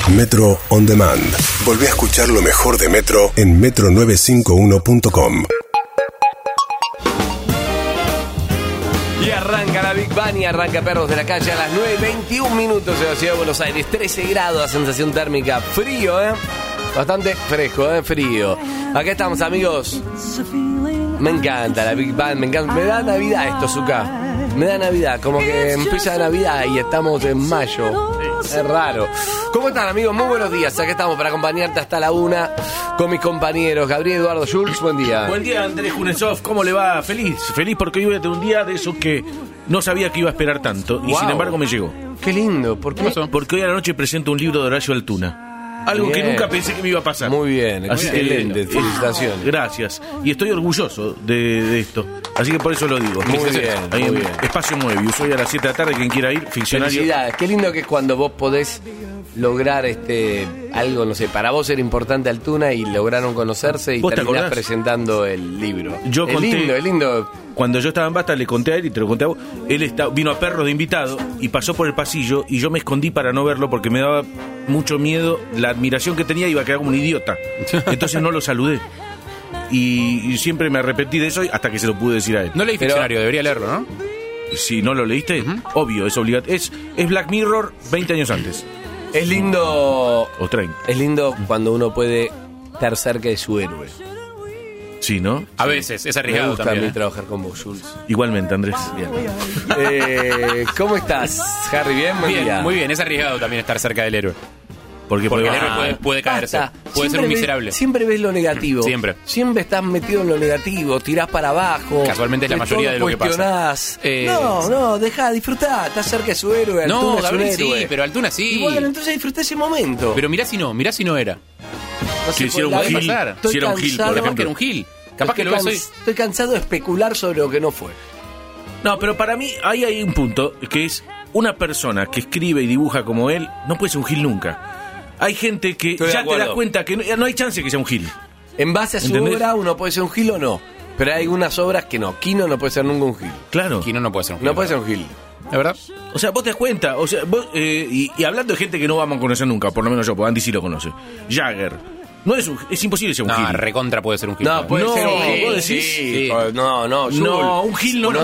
Metro On Demand. Volví a escuchar lo mejor de Metro en metro951.com. Y arranca la Big Bang y arranca Perros de la Calle a las 9:21 minutos en la ciudad de Buenos Aires. 13 grados, la sensación térmica. Frío, bastante fresco, frío. Acá estamos, amigos. Me encanta la Big Bang, me encanta. Me da Navidad esto, Zucca. Me da Navidad, como que empieza Navidad y estamos en mayo. Es raro. ¿Cómo están, amigos? Muy buenos días. Acá estamos para acompañarte hasta la 1 con mis compañeros. Gabriel Eduardo Schultz, buen día. Buen día, Andrés Kuznetsov. ¿Cómo le va? Feliz porque hoy voy a tener un día de esos que no sabía que iba a esperar tanto. Y sin embargo me llegó. Qué lindo. ¿Por qué? Porque hoy a la noche presento un libro de Horacio Altuna. Algo bien, que nunca pensé que me iba a pasar. Muy bien, así excelente. Felicitaciones. Gracias. Y estoy orgulloso de esto. Así que por eso lo digo. Muy bien, ahí muy en bien. Espacio Moebius, hoy a las 7 de la tarde, quien quiera ir, ficcionario. Felicidades. Qué lindo que es cuando vos podés lograr algo, no sé, para vos era importante Altuna y lograron conocerse y terminás presentando el libro. Es lindo. Cuando yo estaba en Basta le conté a él y te lo conté a vos. Él vino a Perros de invitado y pasó por el pasillo y yo me escondí para no verlo porque me daba mucho miedo. La admiración que tenía, iba a quedar como un idiota. Entonces no lo saludé. Y siempre me arrepentí de eso hasta que se lo pude decir a él. No leí Ficcionario, debería leerlo, ¿no? Si no lo leíste, obvio, es obligatorio. Es Black Mirror 20 años antes. Es lindo. O 30. Es lindo cuando uno puede estar cerca de su héroe. Sí, ¿no? A veces, es arriesgado Me gusta también. a mí trabajar con vos, Schultz. Igualmente, Andrés. Bien. ¿Cómo estás, Harry? ¿Bien? Buen día. Bien, muy bien, es arriesgado también estar cerca del héroe. Porque el héroe puede caerse, puede ser un miserable. Siempre ves lo negativo. Siempre estás metido en lo negativo, tirás para abajo. Casualmente es la mayoría de lo que pasa. No, disfrutá, estás cerca de su héroe. No, Altuna Gabriel es un héroe. sí, pero Altuna sí. Y bueno, entonces disfrutá ese momento. Pero mirá si no era. No si hiciera un gil, si era un gil, por Capaz ejemplo. que era un gil. Capaz que lo ves hoy. Estoy cansado de especular sobre lo que no fue. No, pero para mí ahí hay un punto que es una persona que escribe y dibuja como él no puede ser un gil nunca. Hay gente que ya te das cuenta que no hay chance que sea un gil. En base a su obra uno puede ser un gil o no. Pero hay algunas obras que no. Kino no puede ser nunca un gil. Claro. Kino no puede ser un gil. No puede ser un gil. ¿De verdad? O sea, vos te das cuenta. O sea, vos, y hablando de gente que no vamos a conocer nunca, por lo menos yo, porque Andy sí lo conoce. Jagger. No es imposible ser un gil. Recontra puede ser un gil. No, puede ser un gil. ¿Vos decís? Sí. No, un gil no.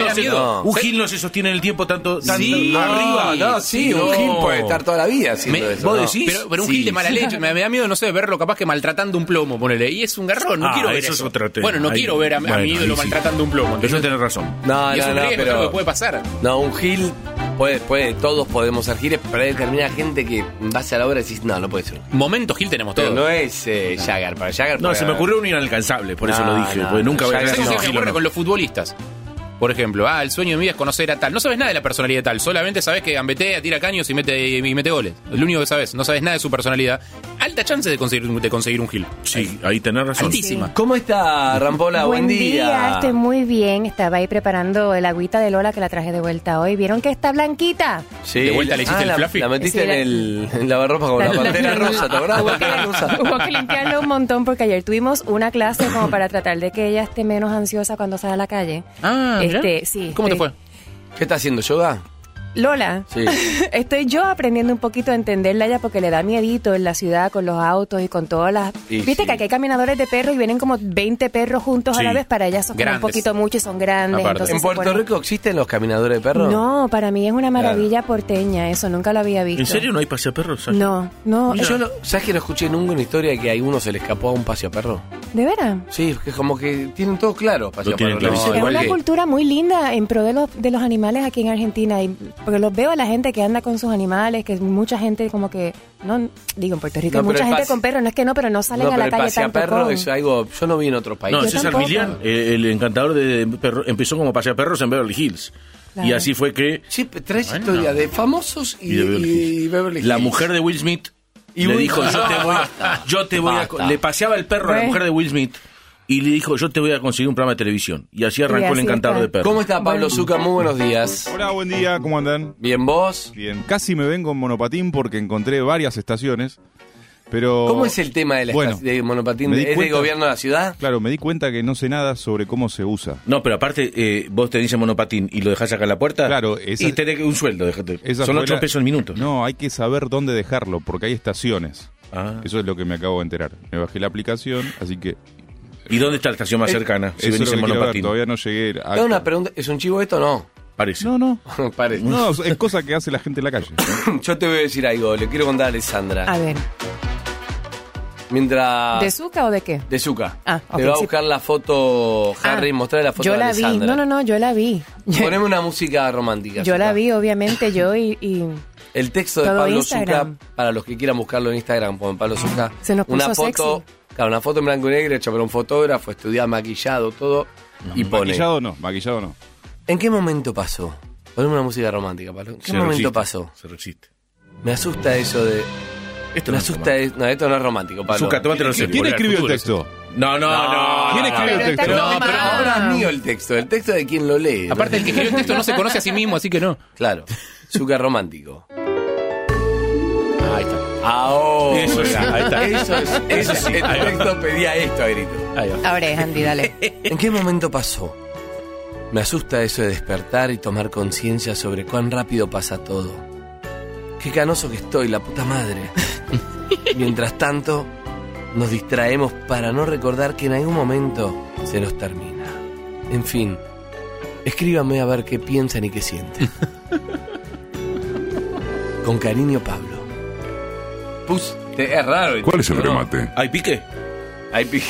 Un gil no se sostiene en el tiempo tanto arriba. Un gil puede estar toda la vida haciendo eso. ¿Vos decís? Pero un gil de mala leche. Me da miedo, no sé, verlo capaz que maltratando un plomo, ponele. Y es un garrón, no quiero ver eso. Es otro tema. Bueno, no quiero ver a mi ídolo maltratando un plomo. Eso tenés razón. Y es un riesgo, pero puede pasar. No, un gil puede, todos podemos ser giles, pero hay determinada gente que en base a la obra decís, no puede ser. Momento gil tenemos todos. Pero no es Jagger. Para Jagger. No, se me ocurrió un inalcanzable, por eso lo dije. Porque nunca voy a ¿Sabes qué se ocurre con los futbolistas? Por ejemplo, el sueño de mi vida es conocer a tal. No sabes nada de la personalidad de tal, solamente sabes que gambetea, tira caños y mete goles. Es lo único que sabes, no sabes nada de su personalidad. Alta chance de conseguir un gil. Sí, ahí tenés razón. Altísima. Sí. ¿Cómo está, Rampola? Buen día. Estoy muy bien. Estaba ahí preparando el agüita de Lola que la traje de vuelta hoy. ¿Vieron que está blanquita? Sí. ¿De vuelta le hiciste el fluffy? La metiste en el lavarropa con la pantera rosa, ¿te acordás? Hubo que limpiarlo un montón porque ayer tuvimos una clase como para tratar de que ella esté menos ansiosa cuando sale a la calle. Sí. ¿Cómo te fue? ¿Qué está haciendo, yoga? Lola, sí. Estoy yo aprendiendo un poquito a entenderla ya porque le da miedito en la ciudad con los autos y con todas las... Viste que aquí hay caminadores de perros y vienen como 20 perros juntos a la vez, para ella son como un poquito mucho y son grandes. ¿En Puerto Rico existen los caminadores de perros? No, para mí es una maravilla porteña, eso nunca lo había visto. ¿En serio no hay paseaperros? No. ¿Sabes que no escuché nunca una historia de que a uno se le escapó a un paseaperro? ¿De veras? Sí, es como que tienen todo claro, paseaperros. Es una cultura muy linda en pro de los animales aquí en Argentina y porque los veo a la gente que anda con sus animales, que mucha gente como que, no digo en Puerto Rico, hay mucha gente con perros, no es que no, pero no salen a la calle tanto con... es algo, yo no vi en otros países. No, César Milián, el encantador de perros, empezó como paseaperros en Beverly Hills. Claro. Y así fue que... Sí, traes historia de famosos y Beverly Hills. La mujer de Will Smith le dijo, yo te voy a... Le paseaba el perro a la mujer de Will Smith. Y le dijo, yo te voy a conseguir un programa de televisión. Y así arrancó el encantador de perros. ¿Cómo está Pablo Zucca? Muy buenos días. Hola, buen día, ¿cómo andan? Bien, ¿vos? Bien, casi me vengo en monopatín porque encontré varias estaciones. Pero, ¿Cómo es el tema de monopatín? ¿Es del gobierno de la ciudad? Claro, me di cuenta que no sé nada sobre cómo se usa. No, pero aparte, vos te dices monopatín y lo dejás acá en la puerta. Claro, y tenés un sueldo. Son 8 pesos el minuto. No, hay que saber dónde dejarlo, porque hay estaciones. Eso es lo que me acabo de enterar. Me bajé la aplicación, así que... ¿Y dónde está la estación más cercana? Si venís en monopatín. Todavía no llegué. Tengo una pregunta. ¿Es un chivo esto o no? Parece. No. Parece. No, es cosa que hace la gente en la calle. Yo te voy a decir algo. Le quiero contar a Alessandra. A ver. Mientras... ¿De Zucca o de qué? De Zucca. Ok, te va a buscar la foto, Harry, mostrarle la foto yo de la Alessandra. vi. No, yo la vi. Poneme una música romántica. Yo Zucca. la vi, obviamente, yo y El texto de todo Pablo Instagram. Zucca, para los que quieran buscarlo en Instagram, ponen Pablo Zucca. Se nos puso una foto, sexy. claro, una foto en blanco y negro hecha por un fotógrafo, estudiado, maquillado, todo, y pone. Maquillado no. ¿En qué momento pasó? Poneme una música romántica, Pablo. ¿En qué momento pasó? Se resiste. Me asusta eso de... Esto me no asusta no, esto no es romántico, Pablo. Zucca, tómatelo en serio. ¿Quién escribió el texto? No. ¿Quién escribió el texto? Pero ahora es mío el texto de quien lo lee. Aparte, el que escribió el texto no se conoce a sí mismo, así que no. Claro, Zucca romántico. Ahí está. Ahora. Eso es, ahí está. Eso sí. El texto pedía esto a grito. Ahí va. Ahora es Andy, dale. ¿En qué momento pasó? Me asusta eso de despertar y tomar conciencia sobre cuán rápido pasa todo. Qué canoso que estoy, la puta madre. Mientras tanto, nos distraemos para no recordar que en algún momento se nos termina. En fin, escríbanme a ver qué piensan y qué sienten. Con cariño, Pablo. Es raro. ¿Cuál es el remate? ¿Hay pique? Hay pique.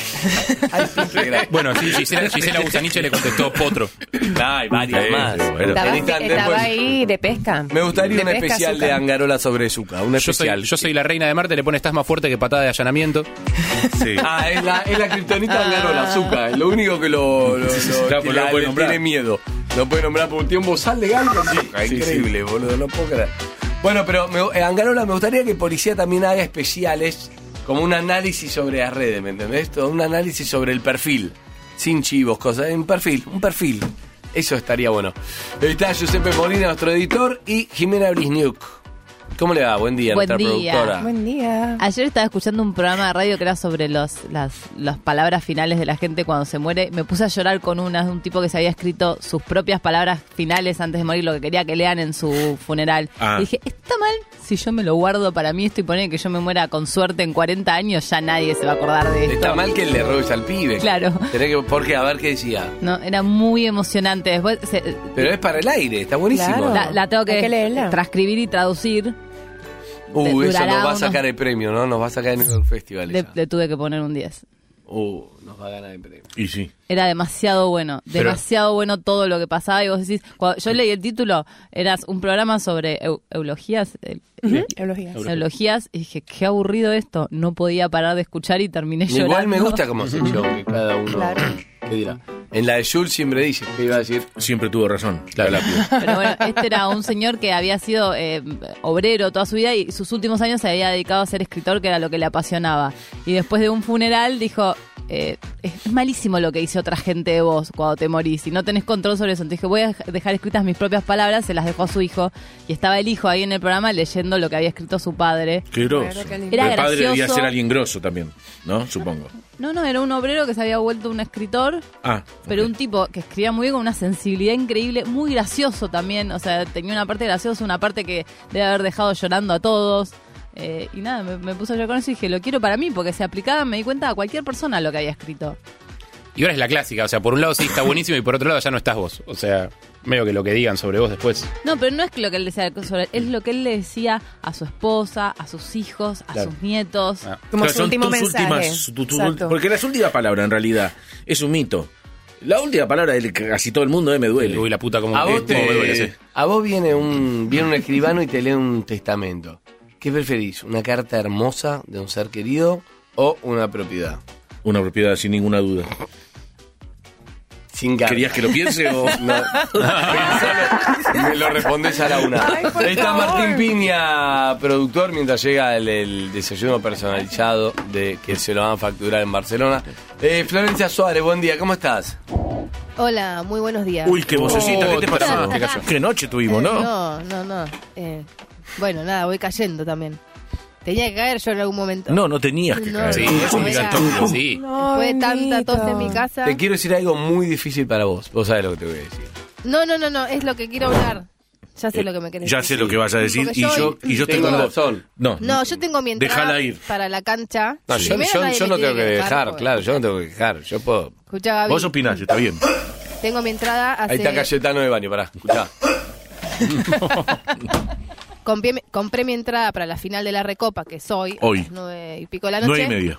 Bueno, sí, Gisela Busaniche le contestó potro. Hay varias más. Estaba ahí de pesca. Me gustaría De un pesca, especial Zucca. de Angarola sobre Zucca. Un Yo especial. soy la reina de Marte, le pone estás más fuerte que patada de allanamiento. Sí. Es la kriptonita de Angarola, Zucca. Es lo único que lo Claro, que no lo puede le nombrar. tiene miedo. No puede nombrar por un tiempo sal legal con Zucca. Increíble, boludo. No puedo creer. Bueno, pero Angarola, me gustaría que Policía también haga especiales como un análisis sobre las redes, ¿me entendés? Todo un análisis sobre el perfil. Sin chivos, cosas. Un perfil. Eso estaría bueno. Está Giuseppe Molina, nuestro editor, y Jimena Brisniuk. ¿Cómo le va? Buen día, Buen nuestra día. productora. Buen día. Ayer estaba escuchando un programa de radio que era sobre las palabras finales de la gente cuando se muere. Me puse a llorar con un tipo que se había escrito sus propias palabras finales antes de morir, lo que quería que lean en su funeral. Y dije, ¿está mal si yo me lo guardo para mí esto y poner que yo me muera con suerte en 40 años? Ya nadie se va a acordar de esto. Está mal que le robes al pibe. Claro. Porque, a ver qué decía. No, era muy emocionante. Después Pero es para el aire, está buenísimo. Claro. la tengo Hay que leerla. transcribir y traducir. Eso durará nos va a unos- sacar el premio, ¿no? Nos va a sacar en el festival. Le tuve que poner un 10. Nos va a ganar el premio. Y sí. Era demasiado bueno, demasiado bueno todo lo que pasaba. Y vos decís, cuando yo leí el título, eras un programa sobre eulogías. Eulogías. Eulogías, y dije, qué aburrido esto. No podía parar de escuchar y terminé llorando. Igual me gusta como sección que cada uno. Claro. ¿Qué dirá? En la de Jules siempre dice, ¿qué iba a decir? Siempre tuvo razón. Claro. Pero bueno, este era un señor que había sido obrero toda su vida y sus últimos años se había dedicado a ser escritor, que era lo que le apasionaba. Y después de un funeral dijo, es malísimo lo que dice otra gente de vos cuando te morís y no tenés control sobre eso. Entonces dije, voy a dejar escritas mis propias palabras, se las dejó a su hijo y estaba el hijo ahí en el programa leyendo lo que había escrito su padre. Qué grosso. Claro, qué lindo. Era El padre debía gracioso. ser alguien grosso también, ¿no? Supongo. No, era un obrero que se había vuelto un escritor, pero un tipo que escribía muy bien, con una sensibilidad increíble, muy gracioso también, o sea, tenía una parte graciosa, una parte que debe haber dejado llorando a todos. Y nada, me puse a llorar con eso y dije, lo quiero para mí, porque se aplicaba, me di cuenta, a cualquier persona lo que había escrito. Y ahora es la clásica, o sea, por un lado sí está buenísimo y por otro lado ya no estás vos. O sea, medio que lo que digan sobre vos después. No, pero no es lo que él decía sobre él, es lo que él le decía a su esposa, a sus hijos, a sus nietos. Como Claro, su son último tus mensaje. últimas, porque la última palabra en realidad es un mito. La última palabra de casi todo el mundo me duele. Uy, la puta, como A vos, me duele, sí. a vos viene un escribano y te lee un testamento. ¿Qué preferís? ¿Una carta hermosa de un ser querido o una propiedad? Una propiedad sin ninguna duda. Sin carta. ¿Querías que lo piense o...? No. Pensalo, me lo respondes a la una. Ay, por Ahí está favor. Martín Piña, productor, mientras llega el desayuno personalizado de que se lo van a facturar en Barcelona. Florencia Suárez, buen día, ¿cómo estás? Hola, muy buenos días. Uy, qué vocecita, ¿qué te otra pasó? más, ¿Qué noche tuvimos, no? No. Bueno, nada, voy cayendo también. Tenía que caer yo en algún momento. No tenías que caer. Sí, es obligatorio, sí. No, Después de tanta tos en mi casa. Te quiero decir algo muy difícil para vos. Vos sabés lo que te voy a decir. No, es lo que quiero hablar. Ya sé lo que me querés Ya decir. sé lo que vas a decir Porque y yo Tengo tengo razón. No, yo tengo mi entrada Déjala ir. para la cancha. No, yo Primero nadie no me tengo tiene que dejar, porque- claro, yo no tengo que dejar. Yo puedo. Escuchá, Gaby, Vos opinás, está bien. tengo mi entrada hace... Ahí está Cayetano de baño, pará, escuchá. Compré mi entrada para la final de la Recopa, que es hoy. Hoy. A las 9:30 de la noche. 9:30.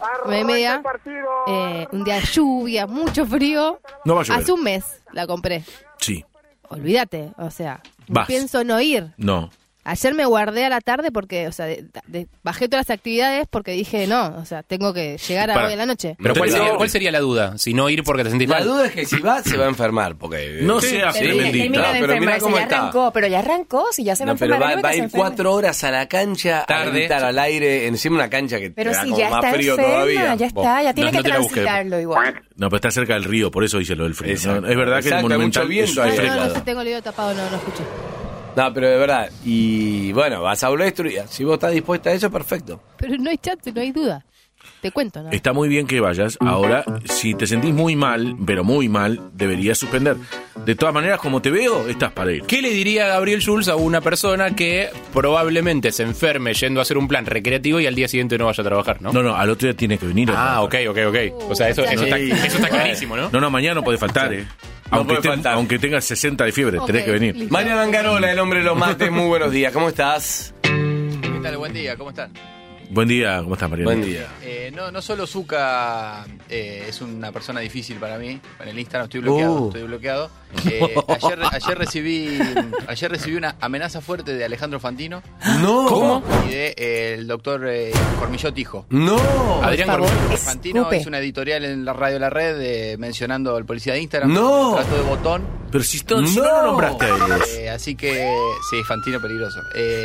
9:30. Un día de lluvia, mucho frío. No va a llover. Hace un mes la compré. Sí. Olvídate, o sea, Vas. pienso no ir. No. Ayer me guardé a la tarde porque, o sea, bajé todas las actividades porque dije, no, o sea, tengo que llegar a Para. hoy en la noche. Pero No. ¿cuál sería la duda? Si no ir porque te sentís La mal. duda es que si va, se va a enfermar. Porque No seas Termina bendita. de pero mirá enfermarse, cómo ya está. arrancó, pero ya arrancó, si ya se va a No, pero enfermar. va a ir 4 horas a la cancha a Tarde. gritar al aire, encima una cancha que Pero te da si como ya más está frío enferma, todavía. ya está, ya tiene no que te la busques. transitarlo igual. No, pero está cerca del río, por eso dice lo del frío. Exacto. No, es verdad que Exacto, el hay Monumental mucho viento es ahí. fresco. No, si tengo el oído tapado, no escuché. No, pero de verdad. Y bueno, vas a volver destruida. Si vos estás dispuesta a eso, perfecto. Pero no hay chance, no hay duda. Te cuento, ¿no? Está muy bien que vayas. Ahora, si te sentís muy mal, pero muy mal, deberías suspender. De todas maneras, como te veo, estás para ir. ¿Qué le diría Gabriel Schulz a una persona que probablemente se enferme yendo a hacer un plan recreativo y al día siguiente no vaya a trabajar, no? No, al otro día tiene que venir. Ah, ok. O sea, eso Sí. está clarísimo, ¿no? No, mañana no puede faltar, ¿eh? No Aunque, puede faltar. aunque tengas 60 de fiebre, Ok, tenés que venir. listo. Mariano Angarola, el hombre de los mates, muy buenos días. ¿Cómo estás? ¿Qué tal? Buen día, ¿cómo están? Buen día, ¿cómo estás, Mariano? Buen día. No solo Zucca es una persona difícil para mí. En el Instagram estoy bloqueado. Ayer recibí una amenaza fuerte de Alejandro Fantino No. ¿Cómo? y de el doctor Cormillot hijo. No. Adrián Por favor. Cormillot. Fantino Escupe. hizo una editorial en la radio La Red mencionando al policía de Instagram. No. Trato de botón. Pero si no lo nombraste a ellos. Así que, sí, Fantino peligroso.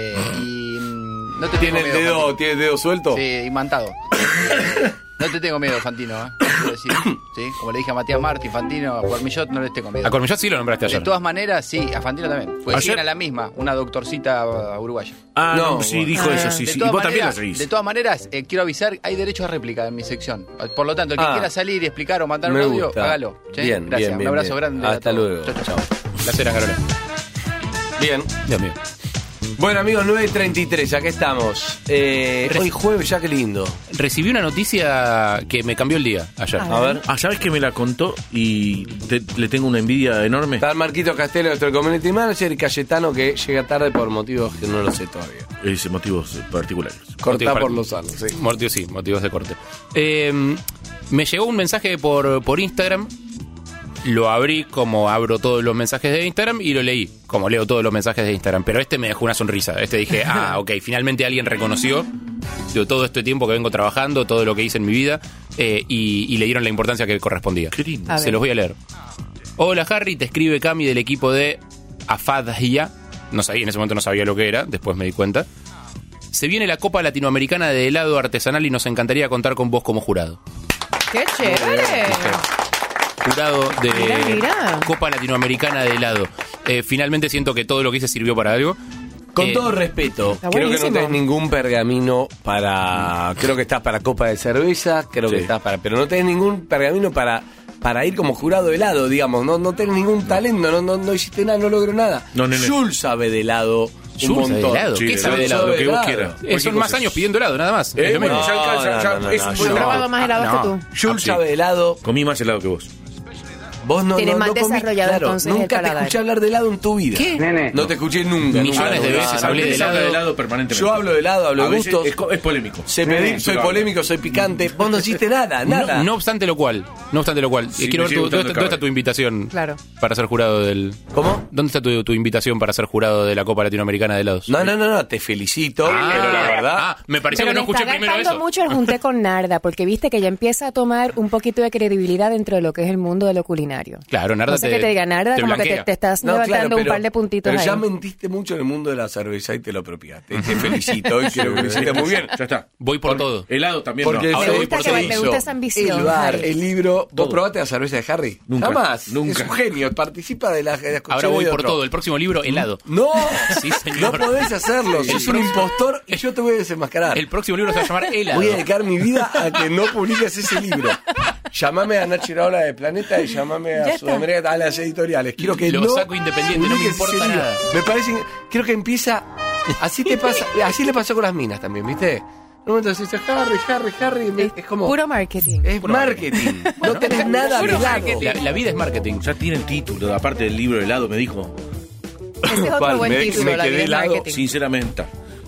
No te ¿Tiene tengo el miedo, dedo, Fantino. ¿tiene el dedo suelto? Sí, imantado. No te tengo miedo, Fantino, quiero decir, ¿sí? Como le dije a Matías Martín, Fantino, a Cormillot no les tengo miedo. A Cormillot sí lo nombraste De ayer. todas maneras, sí, a Fantino también. Pues ¿Ayer? siguen a la misma, una doctorcita uruguaya. Ah, no, No, sí, bueno. dijo eso, sí, De sí. Y todas vos también la maneras, seguís. de todas maneras, quiero avisar, hay derecho a réplica en mi sección. Por lo tanto, el que quiera salir y explicar o mandar un Me audio, gusta. hágalo. ¿sí? Bien, Gracias, bien, un abrazo bien. grande. a Hasta todos. luego. Chau, chau. Placer, Angarola. Bien. Dios mío. Bueno, amigos, 9:33, acá estamos. Hoy jueves, ya qué lindo. Recibí una noticia que me cambió el día ayer. A ver. Ah, ¿sabes que me la contó y le tengo una envidia enorme? Está Marquito Castelo, nuestro community manager, y Cayetano, que llega tarde por motivos que no lo sé todavía. Ese motivos particulares. Cortá Motivos por los años, sí. Motivos de corte. Me llegó un mensaje por Instagram. Lo abrí como abro todos los mensajes de Instagram y lo leí, como leo todos los mensajes de Instagram. Pero este me dejó una sonrisa. Dije, ok, finalmente alguien reconoció todo este tiempo que vengo trabajando, todo lo que hice en mi vida, y le dieron la importancia que correspondía. Qué lindo. A Se ver. los voy a leer. Hola Harry, te escribe Cami del equipo de Afadhia. No sabía, en ese momento no sabía lo que era, después me di cuenta. Se viene la Copa Latinoamericana de helado artesanal y nos encantaría contar con vos como jurado. ¡Qué chévere! Jurado de Mira. Copa Latinoamericana de helado. Finalmente siento que todo lo que hice sirvió para algo. Con todo respeto, Está creo que no buenísimo. tenés ningún pergamino para... Creo que estás para copa de cerveza, creo que Sí. estás para... Pero no tenés ningún pergamino para ir como jurado de helado, digamos. No tenés ningún talento, no hiciste nada, no logró nada. No, nene. Jules sabe de helado un ¿Jules sabe de montón. helado? Sí, ¿Qué de sabe de helado, helado? lo que vos Helado. quieras. Son Cualquier más cosa. años pidiendo helado, nada más. Es lo Bueno, mismo. ya alcanza, no, es no, un no, buen Yo he probado trabajo. más helados no. que tú. Jules Sí. sabe de helado. Comí más helado que vos. Vos no, Tienes no, más no comiste, desarrollado, claro, entonces, el nunca te paladar. escuché hablar de helado en tu vida. ¿Qué? No te escuché nunca. Millones de veces hablé de Se habla helado. permanentemente. Yo hablo de helado, hablo A de veces gustos. es polémico. Sé pedir, soy Pero polémico, soy picante. Vos no hiciste nada, nada. No obstante lo cual, Sí, quiero me ver sigue gustando ¿dónde el está caballo. tu invitación Claro. para ser jurado del... ¿Cómo? ¿Dónde está tu invitación para ser jurado de la Copa Latinoamericana de helados? No, te felicito, pero la verdad... Me pareció Pero que no me escuché está primero gastando eso. mucho el junté con Narda, porque viste que ya empieza a tomar un poquito de credibilidad dentro de lo que es el mundo de lo culinario. extraordinario. Claro, Narda no sé qué te diga, Narda, como que te estás levantando un par de puntitos pero ahí. ya mentiste mucho en el mundo de la cerveza y te lo apropiaste. Te felicito y creo que lo hiciste muy bien. Ya está. Voy por todo. Helado también Porque no. Ahora voy me por gusta, todo. me gusta esa ambición. El bar, Harry. el libro. ¿Vos Todo. probaste la cerveza de Harry? Nunca. Jamás. Nunca. Es un genio, participa de las Ahora voy de por otro. todo. El próximo libro, helado. No, Sí, señor. no podés hacerlo. Sos un impostor y yo te voy a desenmascarar. El próximo libro se va a llamar helado. Voy a dedicar mi vida a que no publiques ese libro. Llamame a Nachi Iraola de Planeta y llamame Ya a está. Sudamérica, a las editoriales. Quiero que Lo no saco independiente, no me publiques importa ese libro. nada. Me parece, quiero que empieza, así te pasa, así le pasó con las minas también, ¿viste? En un momento decís, Harry, es como... Puro marketing. Es marketing. No tenés nada de lado. La vida es marketing. Ya tiene el título, aparte del libro helado, me dijo. Ese es otro ¿Cuál? buen Me título, la quedé vida es helado. marketing. Sinceramente.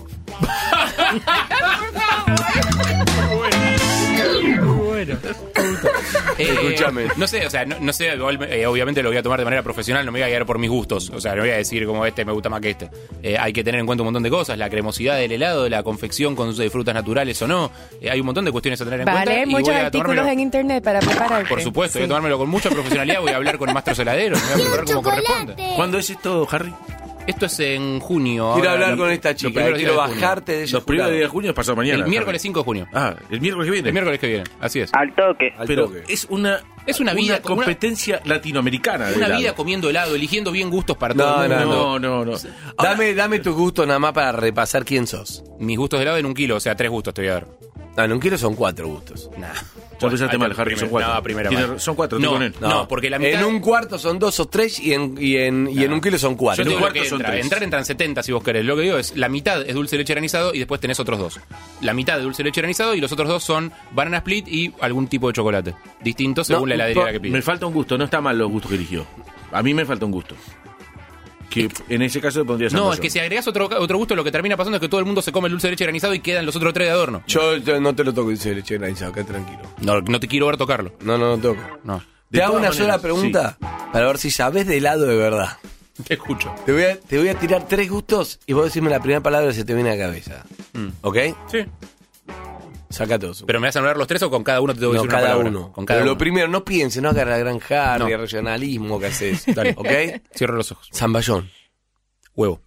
Escúchame. No sé, o sea, no sé, igual, obviamente lo voy a tomar de manera profesional, no me voy a guiar por mis gustos. O sea, no voy a decir como este me gusta más que este. Hay que tener en cuenta un montón de cosas, la cremosidad del helado, la confección con uso de frutas naturales o no. Hay un montón de cuestiones a tener en cuenta. Vale, y muchos voy a artículos tomármelo- en internet para prepararte. Por supuesto, voy a Sí. tomármelo con mucha profesionalidad, voy a hablar con mastros heladeros, me voy a preparar como corresponde. ¿Cuándo es esto, Harry? Esto es en junio. Quiero ahora, hablar con esta los chica, primeros quiero días de junio. bajarte de ese Los primeros jurado. días de junio es pasado mañana. El miércoles Harry. 5 de junio. Ah, el miércoles que viene. El miércoles que viene, así es. Al toque. Al Pero toque. es una vida, competencia latinoamericana de Una helado. vida comiendo helado, eligiendo bien gustos para No, todo el mundo. No. Dame tu gusto nada más para repasar quién sos. Mis gustos de helado en 1 kilo, o sea, 3 gustos te voy a dar. No, en 1 kilo son 4 gustos. Nah. Ya empezaste mal, Harry, son 4. No, primero mal. Son 4, estoy No, con él. no, porque la mitad... En un cuarto son 2 o 3 y en 1 kilo son 4. Yo te digo un lo que cuarto son entra. 3. Entrar entran 70 si vos querés. Lo que digo es, la mitad es dulce de leche granizado y después tenés otros 2. La mitad de dulce de leche granizado y los otros 2 son banana split y algún tipo de chocolate. Distinto según la heladería que Me pides. falta un gusto, no está mal los gustos que eligió. A mí me falta un gusto. Que en ese caso pondría No, zamballón. es que si agregás otro gusto, lo que termina pasando es que todo el mundo se come el dulce de leche granizado y quedan los otros 3 de adorno. Yo no te lo toco, dice leche granizado, quédate tranquilo. No te quiero ver tocarlo. No toco. No. Te hago todas una sola maneras, pregunta para ver si sabes de helado de verdad. Te escucho. Te voy a tirar 3 gustos y vos decirme la primera palabra que se te viene a la cabeza. ¿Ok? Sí. Saca todos. ¿Pero me vas a anular los 3 o con cada uno te tengo que No, decir una cada palabra? uno. Con cada Pero uno. lo primero, no pienses, no hagas la gran Harry, No. regionalismo que haces. Dale. ¿Ok? Cierro los ojos. Zamballón. Huevo.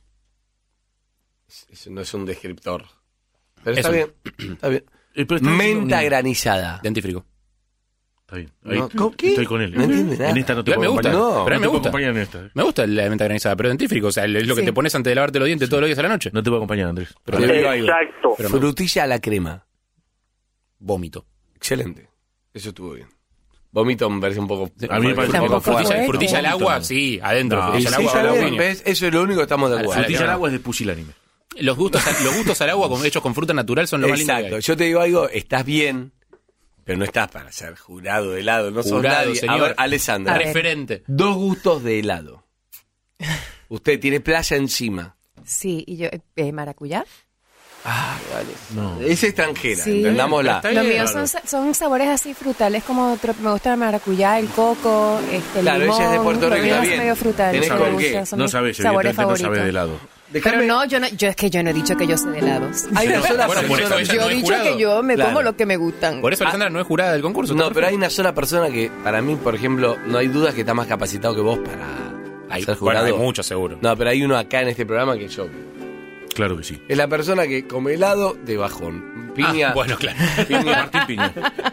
Eso no es un descriptor. Pero Eso. está bien. Está bien. Pero está Menta diciendo- granizada. Dentífrico. Está bien. Ahí No, ¿cómo qué? estoy con él. No entiende nada. En esta no te Pero me puedo gusta. acompañar. No, pero a mí no me te puedo gusta. acompañar en esta. Me gusta la menta granizada, pero dentífrico. O sea, es lo que Sí. te pones antes de lavarte los dientes todos los días a la noche. No te puedo acompañar, Andrés. Pero Te me- digo algo. Exacto. pero me- Frutilla a la crema. Vómito. Excelente. Eso estuvo bien. Vómito me parece un poco. A mí me parece Tampoco un poco fuerte. fuerte. Frutilla al agua, No. sí, adentro. No. Frutilla Sí, al agua, está agua, bien, piña. ¿ves? Eso es lo único que estamos de acuerdo. Frutilla al agua es de pusilánime. Los gustos al agua hechos con fruta natural son lo más lindo que Exacto. hay. Yo te digo algo, estás bien, pero no estás para ser jurado de helado. No sos Jurado, nadie. señor. A ver, Alessandra. A ver. Referente. 2 gustos de helado. Usted tiene playa encima. Sí, y yo, maracuyá. Ah, vale. No. Es extranjera, Sí. entendámosla. Está Los bien, míos son sabores así frutales, como me gusta el maracuyá, el coco, el Claro, limón. ella es de Puerto los Rico, míos está son bien. medio frutales. Tenés me con gusta, qué. son No mis sabes, sabores evidentemente no favoritos. sabes de helado. Pero Déjame- no, yo es que yo no he dicho que yo sé de helados. Hay una sola Bueno, por eso persona. ella Yo no he es dicho jurado. que yo me Claro. como lo que me gustan. Por eso Alessandra no es jurada del concurso. No, está pero hay perfecto. una sola persona que, para mí, por ejemplo, no hay duda que está más capacitado que vos para ser Bueno, jurado. hay muchos seguro. No, pero hay uno acá en este programa que yo. Claro que sí. Es la persona que come helado de bajón. Piña. Bueno, claro. Piña. Martín Piña.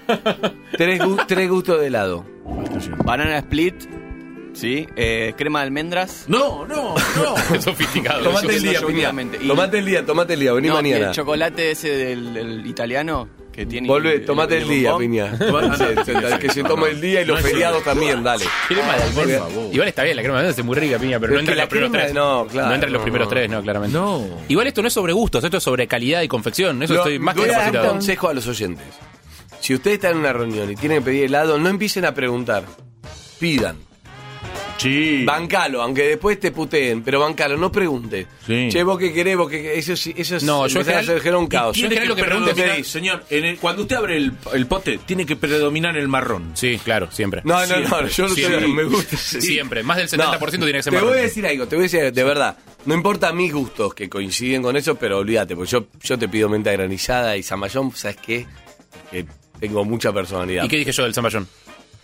3 gustos de helado. Banana split. Sí. Crema de almendras. No. Qué sofisticado. Tomate el Eso día, yo Piña. últimamente. Y- Tomate el día. Vení No, mañana. el chocolate ese del italiano que tiene. Volvé, tomate el día, bombón. Piña. Que se toma el día y los No es feriados eso. también, dale. Crema de almendra. Igual está bien, la crema de almendra es muy rica, piña, pero Pero no es entra que en la los primeros crema, 3. no, claro, No entra en los no. primeros 3, no, claramente. No. Igual esto no es sobre gustos, esto es sobre calidad y confección. Eso estoy más que Voy a dar un capacitado. consejo a los oyentes. Si ustedes están en una reunión y tienen que pedir helado, no empiecen a preguntar. Pidan. Sí. Bancalo, aunque después te puteen, pero bancalo, no preguntes. Sí. Che, vos qué querés, vos qué eso es No, yo empezar a general- hacer un caos. Yo en general lo que pregunto predominar, pedís. señor, cuando usted abre el pote, tiene que predominar el marrón. Sí, claro, siempre. No, yo no Siempre. estoy, me gusta. Siempre. Más del 70% tiene que ser Te marrón. voy a decir algo, te voy a decir de verdad. No importa mis gustos que coinciden con eso, pero olvídate, porque yo te pido menta granizada y zamballón, ¿sabes qué? Que tengo mucha personalidad. ¿Y qué dije yo del zamballón?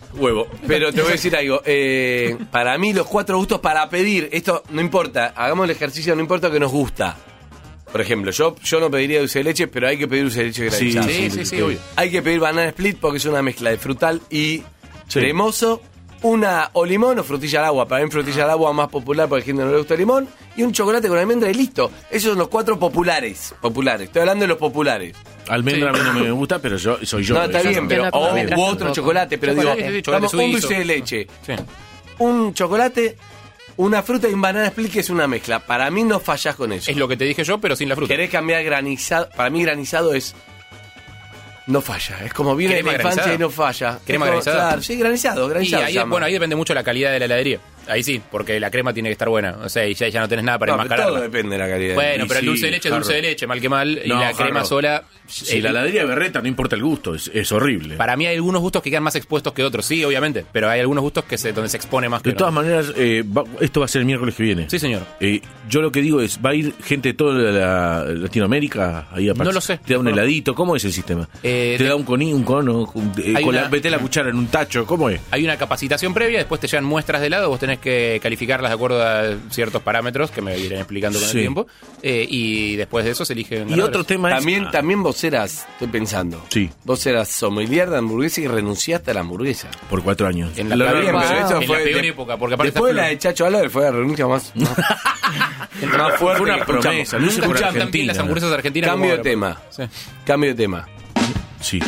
Huevo. Pero te voy a decir algo. Para mí, los 4 gustos para pedir, esto no importa, hagamos el ejercicio, no importa que nos gusta. Por ejemplo, yo no pediría dulce de leche, pero hay que pedir dulce de leche granizado. Sí, obvio. Hay que pedir banana split porque es una mezcla de frutal y cremoso. Una o limón o frutilla al agua. Para mí frutilla al agua más popular porque a la gente no le gusta el limón. Y un chocolate con almendra y listo. Esos son los 4 populares. Estoy hablando de los populares. Almendra a mí no me gusta, pero soy yo. No, está bien, pero u otro chocolate. Pero chocolate un dulce de leche. Sí. Un chocolate, una fruta y un banana split que es una mezcla. Para mí no fallás con eso. Es lo que te dije yo, pero sin la fruta. ¿Querés cambiar granizado? Para mí granizado es... No falla, es como viene de la infancia granizada. Y no falla. ¿Crema granizada? Claro, sí, granizado. Y ahí depende mucho la calidad de la heladería. Ahí sí, porque la crema tiene que estar buena. O sea, y ya no tenés nada para enmascararla. Todo depende de la calidad. Bueno, pero el dulce de leche es dulce de leche, mal que mal. Y la crema sola... Si la heladería berreta, no importa el gusto, es horrible. Para mí hay algunos gustos que quedan más expuestos que otros, sí, obviamente. Pero hay algunos gustos donde se expone más que de todas maneras, esto va a ser el miércoles que viene. Sí, señor. Yo lo que digo es, ¿va a ir gente de toda Latinoamérica ahí a No lo sé. ¿Te da un heladito? ¿Cómo es el sistema? ¿Te da un cono? Mete la cuchara en un tacho? ¿Cómo es? Hay una capacitación previa, después te llevan muestras de helado, vos tenés que calificarlas de acuerdo a ciertos parámetros que me irán explicando con el tiempo. Y después de eso se eligen. Y otro tema también vos eras, estoy pensando. Sí. Vos eras sommelier de hamburguesa y renunciaste a la hamburguesa. Por 4 años. En la peor época. Porque aparte después de la de Chacho Álvarez fue la renuncia más fuerte. Fue una promesa. Nunca escuchaban tan bien las hamburguesas argentinas. Cambio de tema. Sí. Cambio de tema. Sí.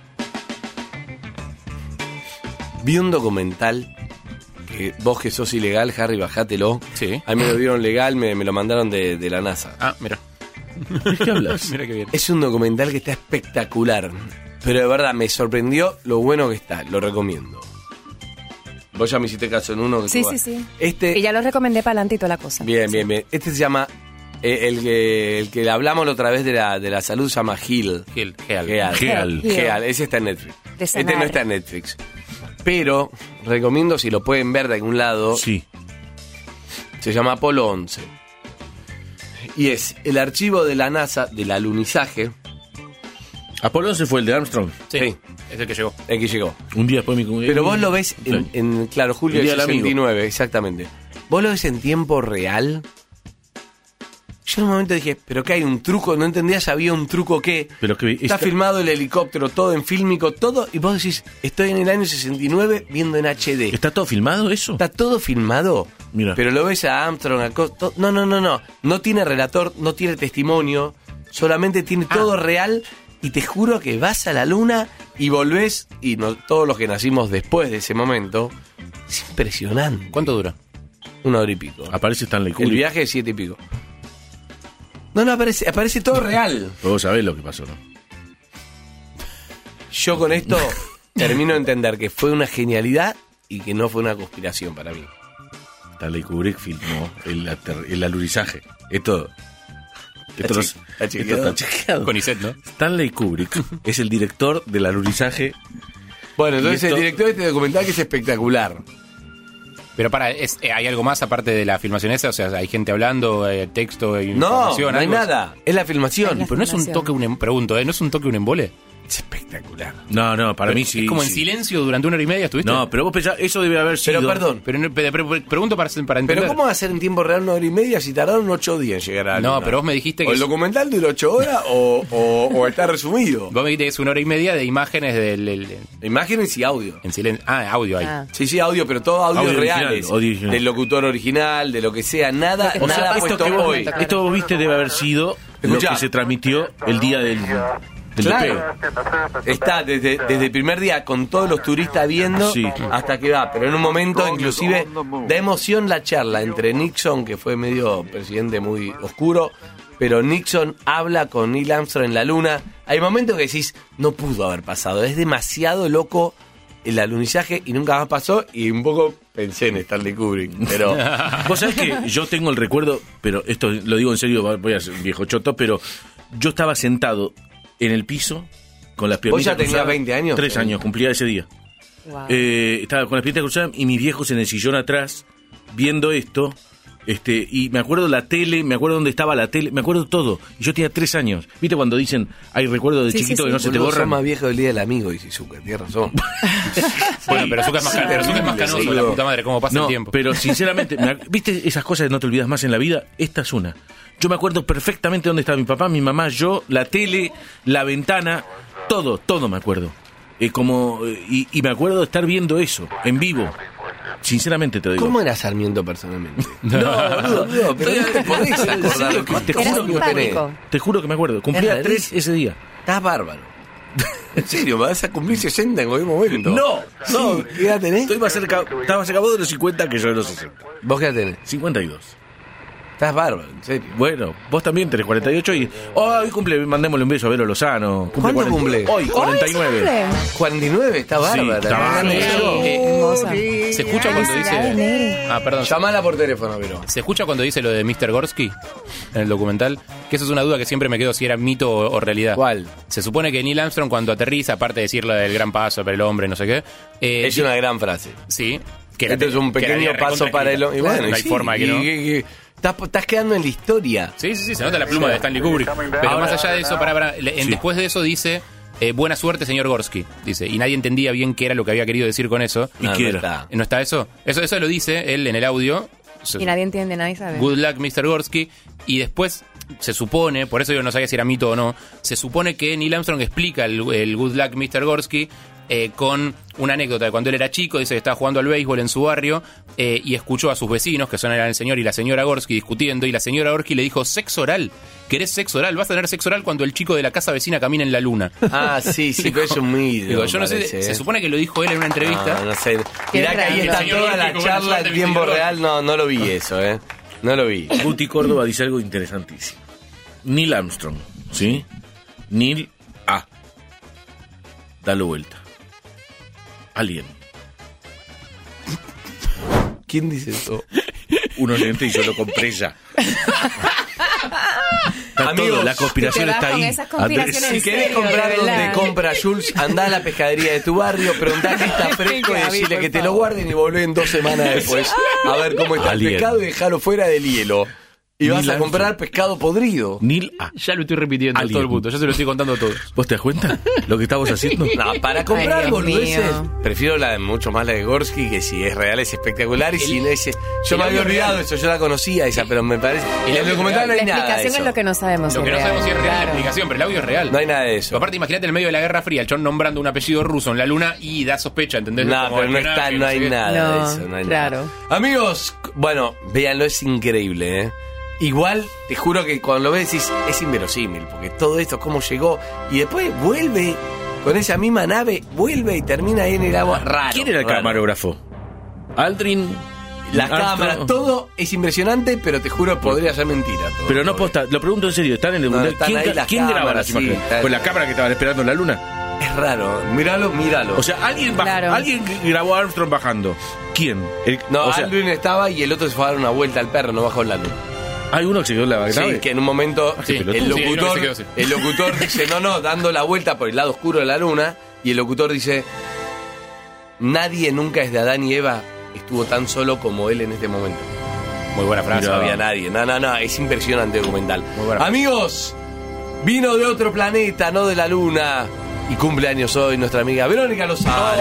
Vi un documental que vos que sos ilegal, Harry, bajátelo. Sí. A mí me lo dieron legal, me lo mandaron de la NASA. Ah, mira. ¿De qué hablas? Mira qué bien. Es un documental que está espectacular. Pero de verdad, me sorprendió lo bueno que está. Lo recomiendo. Vos ya me hiciste caso en uno que Sí. Y ya lo recomendé para adelante y toda la cosa. Bien. Este se llama... el que hablamos la otra vez de la salud se llama Heal. Heal. Ese está en Netflix. Este no está en Netflix. Pero recomiendo, si lo pueden ver de algún lado. Sí. Se llama Apolo 11. Y es el archivo de la NASA del alunizaje. Apolo 11 fue el de Armstrong. Sí. Es el que llegó. El que llegó. Un día después Pero vos lo ves claro, julio del 69, exactamente. Vos lo ves en tiempo real. Yo en un momento dije, ¿pero qué hay? ¿Un truco? No entendía si había un truco qué. Pero que está filmado el helicóptero, todo en fílmico, todo. Y vos decís, estoy en el año 69 viendo en HD. ¿Está todo filmado eso? Está todo filmado. Mira. Pero lo ves a Armstrong, No. No tiene relator, no tiene testimonio. Solamente tiene todo real. Y te juro que vas a la luna y volvés. Y todos los que nacimos después de ese momento. Es impresionante. ¿Cuánto dura? 1 hora y pico. Aparece Stanley Kubrick. El viaje es 7 y pico. No, aparece todo real. Vos sabés lo que pasó, ¿no? Yo con esto termino de entender que fue una genialidad y que no fue una conspiración para mí. Stanley Kubrick filmó el alunizaje. Esto está chequeado. Con Iset, ¿no? Stanley Kubrick es el director del alunizaje. Bueno, entonces el director de este documental que es espectacular. Pero ¿hay algo más aparte de la filmación esa? O sea, ¿hay gente hablando, texto, información? No hay nada. Es la filmación. Pero no es un toque, pregunto, ¿no es un toque un embole? Es espectacular. No, para mí sí. Es como en sí. silencio durante 1 hora y media, ¿estuviste? No, pero vos pensás, eso debe haber sido... Pero perdón. Pregunto para entender. Pero ¿cómo va a ser en tiempo real 1 hora y media si tardaron 8 días en llegar a la No, luna? pero vos me dijiste que... O el documental dura 8 horas o está resumido. Vos me dijiste que es 1 hora y media de imágenes Imágenes y audio. En silencio. Audio ahí. Sí, audio, pero todo audio reales. Original. Del locutor original, de lo que sea. Nada puesto hoy. Esto vos viste debe haber sido lo que se transmitió el día del Claro. Está desde el primer día con todos los turistas viendo hasta que va. Pero en un momento, inclusive, da emoción la charla entre Nixon, que fue medio presidente muy oscuro, pero Nixon habla con Neil Armstrong en la luna. Hay momentos que decís, no pudo haber pasado. Es demasiado loco el alunizaje y nunca más pasó. Y un poco pensé en Stanley Kubrick. Pero vos sabés que yo tengo el recuerdo, pero esto lo digo en serio, voy a ser un viejo choto, pero yo estaba sentado en el piso con las piernitas cruzadas. ¿Vos ya tenías 20 años? 3 años, cumplía ese día. Wow. Estaba con las piernitas cruzadas y mis viejos en el sillón atrás viendo esto. Y me acuerdo la tele, me acuerdo dónde estaba la tele, me acuerdo todo. Y yo tenía 3 años. ¿Viste cuando dicen, hay recuerdos de chiquito que no se te borran? Sos más viejo del día del amigo, dice Zucca, tienes razón. Bueno, pero Zucca es más canoso, la puta madre, cómo pasa el tiempo. Pero sinceramente, ¿viste esas cosas que no te olvidas más en la vida? Esta es una. Yo me acuerdo perfectamente dónde estaba mi papá, mi mamá, yo, la tele, la ventana, todo me acuerdo. Y me acuerdo de estar viendo eso, en vivo. Sinceramente te digo. ¿Cómo era Sarmiento personalmente? No, pero no te podés acordar. Te juro que me acuerdo. Cumplía 3 ese día. Estás bárbaro. En serio, me vas a cumplir 60 en cualquier momento. No. ¿Qué edad tenés? Estás más cerca vos de los 50 que yo de los 60. ¿Vos qué edad tenés? 52. Estás bárbaro, en serio. Bueno, vos también tenés 48 y... hoy cumple, mandémosle un beso a Vero Lozano. ¿Cuándo cumple? Hoy, 49. 49, está bárbara. Sí, está ¿Se escucha cuando dice... perdón. Llamala por teléfono, Vero. ¿Se escucha cuando dice lo de Mr. Gorski en el documental? Que eso es una duda que siempre me quedo si era mito o realidad. ¿Cuál? Se supone que Neil Armstrong cuando aterriza, aparte de decir lo del gran paso para el hombre, no sé qué... es una gran frase. Sí. Esto es un pequeño paso para el hombre. Y bueno, no hay forma que no... Estás quedando en la historia. Sí, se nota la pluma de Stanley Kubrick. Pero más allá de eso, después de eso dice, buena suerte, señor Gorski. Dice, y nadie entendía bien qué era lo que había querido decir con eso. ¿Y qué era? ¿No está eso? Eso lo dice él en el audio. Y nadie entiende, nadie sabe. Good luck, Mr. Gorski. Y después se supone, por eso yo no sabía si era mito o no, se supone que Neil Armstrong explica el Good luck, Mr. Gorski, con una anécdota de cuando él era chico. Dice que estaba jugando al béisbol en su barrio y escuchó a sus vecinos, que eran el señor y la señora Gorski, discutiendo, y la señora Gorski le dijo, sexo oral, ¿querés sexo oral? Vas a tener sexo oral cuando el chico de la casa vecina camina en la luna. Sí, pero es un mito. Digo, yo no sé, se supone que lo dijo él en una entrevista. No sé. Mirá que ahí está toda la charla en tiempo real, no lo vi eso, no lo vi. Guti Córdoba dice algo interesantísimo. Neil Armstrong, ¿sí? Neil A. Dalo vuelta. Alien. ¿Quién dice eso? Un oyente y yo lo compré ya. Está todo, la conspiración está ahí. Si querés comprar donde compra Jules, andá a la pescadería de tu barrio, preguntá que está fresco y decirle que te lo guarden y volvé en 2 semanas después a ver cómo está el pescado y dejarlo fuera del hielo. Y vas a comprar pescado podrido. Neil A. Ya lo estoy repitiendo todo el puto. Ya se lo estoy contando a todos. ¿Vos te das cuenta lo que estamos haciendo? No, para comprar boludeces, prefiero mucho más la de Gorski, que si es real es espectacular. Y si no es... Yo me había olvidado eso, yo la conocía esa, pero me parece... Y en el documental no hay nada de eso. La explicación es lo que no sabemos. Lo que no sabemos si es real la explicación, pero el audio es real. No hay nada de eso. Aparte, imagínate en el medio de la Guerra Fría, el chon nombrando un apellido ruso en la luna y da sospecha, ¿entendés? No, pero no hay nada de eso. No hay nada. Amigos, bueno, véanlo, es increíble, Igual, te juro que cuando lo ves decís, es inverosímil, porque todo esto, cómo llegó, y después vuelve con esa misma nave, vuelve y termina ahí en el agua. Raro. ¿Quién era el camarógrafo? Aldrin. Las cámaras, todo es impresionante, pero te juro podría ser mentira todo. Pero no posta, lo pregunto en serio, ¿están en el mundial? ¿Quién graba las imágenes? Pues la cámara que estaban esperando en la luna. Es raro, míralo. O sea, alguien grabó a Armstrong bajando. ¿Quién? Aldrin estaba y el otro se fue a dar una vuelta al perro, no bajó en la luna. Hay uno que se quedó en la nave. Sí, que en un momento el locutor dice, dando la vuelta por el lado oscuro de la luna, y el locutor dice, nadie nunca desde Adán y Eva estuvo tan solo como él en este momento. Muy buena frase. No había nadie. No, es impresionante el documental. Amigos, vino de otro planeta, no de la luna, y cumpleaños hoy nuestra amiga Verónica Lozano.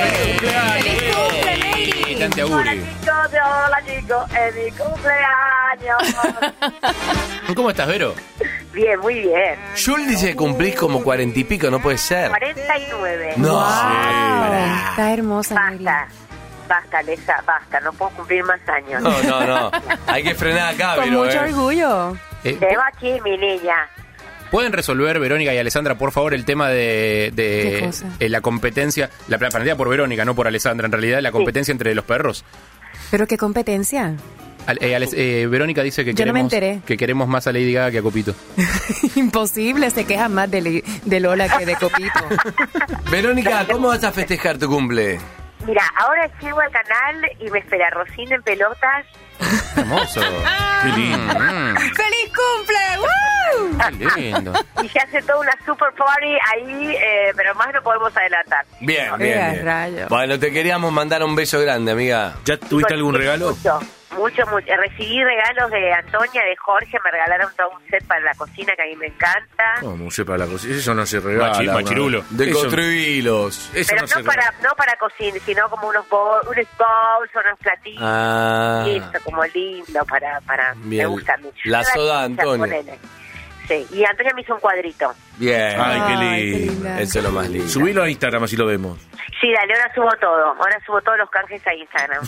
Hola chicos, es mi cumpleaños. ¿Cómo estás, Vero? Bien, muy bien. Jules dice que cumplís como 40 y pico, no puede ser. 49. No. Wow. Está hermosa. Basta, Lesa, basta, no puedo cumplir más años. No. Hay que frenar acá, Con Vero. Mucho orgullo. Te va aquí, mi niña. ¿Pueden resolver, Verónica y Alessandra, por favor, el tema de la competencia, la planteada por Verónica, no por Alessandra, en realidad, la competencia entre los perros? ¿Pero qué competencia? Verónica dice que yo no me enteré. Que queremos más a Lady Gaga que a Copito. Imposible, se queja más de Lola que de Copito. Verónica, ¿cómo vas a festejar tu cumple? Mira, ahora llego al canal y me espera Rosina en pelotas. Hermoso. Qué lindo. ¡Feliz cumple! ¡Woo! Qué lindo. Y se hace toda una super party ahí, pero más no podemos adelantar. Bien. Bueno, te queríamos mandar un beso grande, amiga. ¿Ya tuviste algún regalo? Mucho. Recibí regalos de Antonia, de Jorge, me regalaron todo un set para la cocina que a mí me encanta. ¿Cómo un set para la cocina? Eso no se regala. Machirulo. Deconstruilos. Pero no para cocina, sino como unos bowls, unos platillos. Eso, como lindo, para me gusta mucho. La soda, Antonia. Sí, y Antonia me hizo un cuadrito. Bien. Ay, qué lindo. Eso es lo más lindo. Subilo a Instagram, así lo vemos. Sí, dale, ahora subo todo. Ahora subo todos los canjes a Instagram.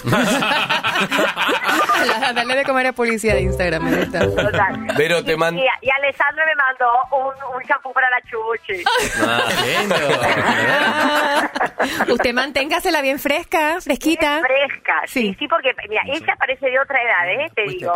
Dale de comer a policía de Instagram. Total. Pero te y Alessandro me mandó un shampoo para la chuchi. Usted manténgasela bien fresca, fresquita. Bien fresca, sí, porque mira, ella parece de otra edad, te digo.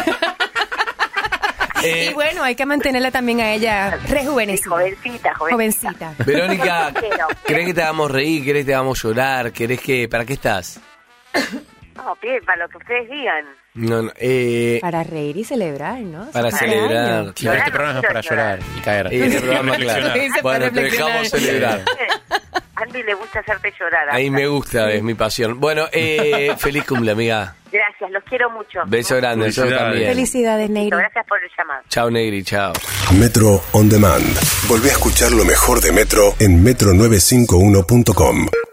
Y bueno, hay que mantenerla también a ella rejuvenecida. Jovencita. Verónica, ¿querés que te hagamos reír? ¿Querés que te hagamos llorar? ¿Para qué estás? No, para lo que ustedes digan. No, para reír y celebrar, ¿no? Para celebrar. Claro, este programa es para llorar y caer. Este programa, claro. Bueno, te dejamos celebrar. A Andy le gusta hacerte llorar. Ahí me gusta, es mi pasión. Bueno, feliz cumple, amiga. Gracias, los quiero mucho. Beso grande, yo también. Felicidades, Negri. Gracias por el llamado. Chao, Negri, chao. Metro On Demand. Volvé a escuchar lo mejor de Metro en metro951.com.